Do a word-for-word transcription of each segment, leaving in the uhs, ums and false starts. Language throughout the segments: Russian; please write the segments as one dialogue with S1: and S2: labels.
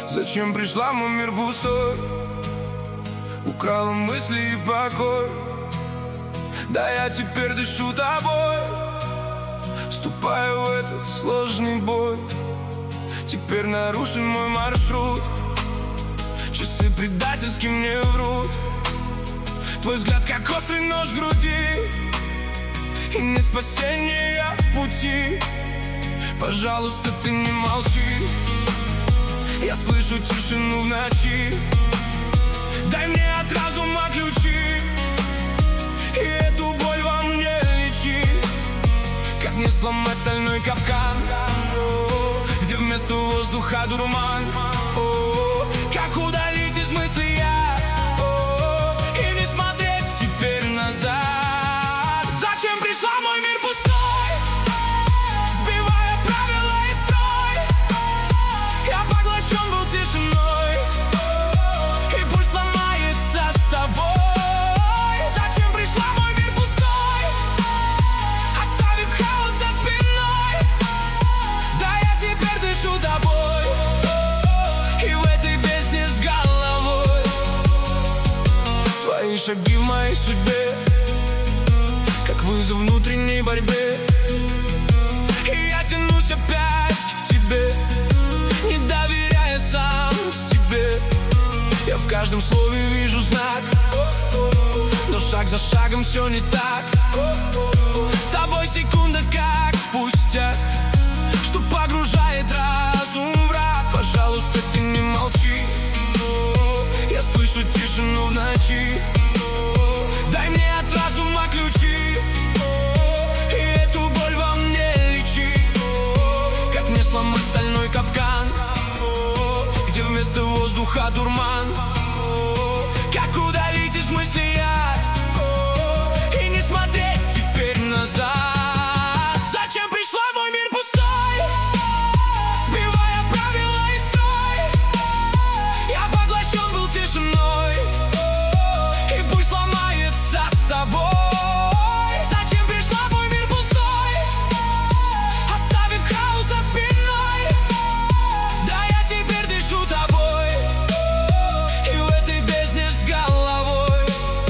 S1: Зачем пришла в мой мир пустой? Украла мысли и покой. Да я теперь дышу тобой, вступаю в этот сложный бой. Теперь нарушен мой маршрут, часы предательски мне врут. Твой взгляд как острый нож в груди, и нет спасения в пути. Пожалуйста, ты не молчи, я слышу тишину в ночи. Дай мне от разума ключи, и эту боль во мне лечи. Как мне сломать стальной капкан, где вместо воздуха дурман? Как удалить из мыслей яд и не смотреть теперь назад? Зачем пришла в мой мир пустой, сбивая правила и строй? Я поглощен был тишиной, и пульс ломается с тобой. Зачем пришла в мой мир пустой, оставив хаос за спиной? Да я теперь дышу тобой, и в этой бездне с головой. Твои шаги в моей судьбе, как вызов внутренней борьбе. И я тянусь опять к тебе, не доверяя сам себе. Я в каждом слове вижу знак, но шаг за шагом все не так. С тобой секунда как пустяк, что погружает разум в рак. Пожалуйста, ты не молчи, я слышу тишину в ночи. Дай мне от разума ключи, и эту боль во мне лечи. Как мне сломать стальной капкан, где вместо воздуха дурман? Как удалить из мыслей яд и не смотреть теперь назад? Зачем пришла в мой мир пустой, сбивая правила и строй? Я поглощен был тишиной, и пусть ломается с тобой. Зачем пришла в мой мир пустой, оставив хаос за спиной? Да я теперь дышу тобой, и в этой бездне с головой.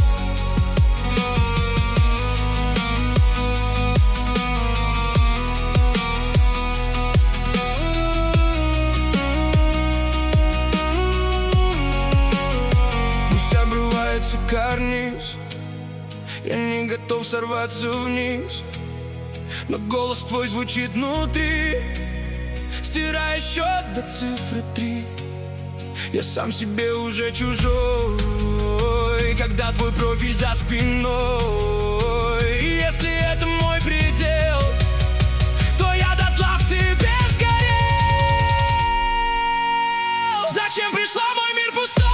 S1: Пусть обрывается карниз, я не готов сорваться вниз, но голос твой звучит внутри, стирая счет до цифры три. Я сам себе уже чужой, когда твой профиль за спиной. И если это мой предел, то я дотла в тебе сгорел. Зачем пришла в мой мир пустой?